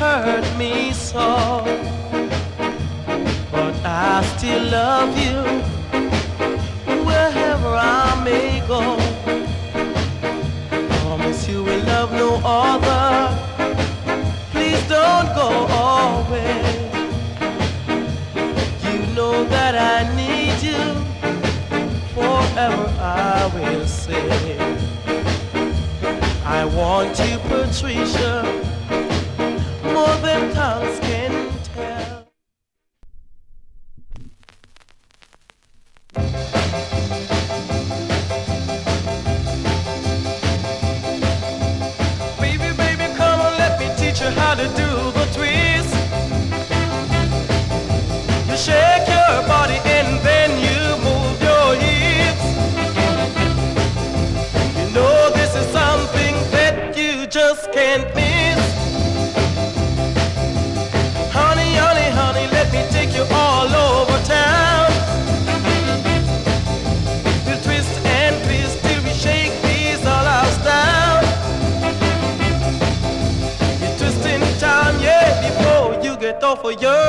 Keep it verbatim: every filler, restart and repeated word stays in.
hurt me so, but I still love you wherever I may go. Promise you will love no other. Please don't go away. You know that I need you. Forever I will say, I want you, Patricia, more than tongues can tell. Baby, baby, come on, let me teach you how to do the twist. You shake your body and then you move your hips. You know this is something that you just can't miss. Honey, honey, honey, let me take you all over town. We'll twist and twist till we shake these all our down. You twist in time, yeah, before you get off of your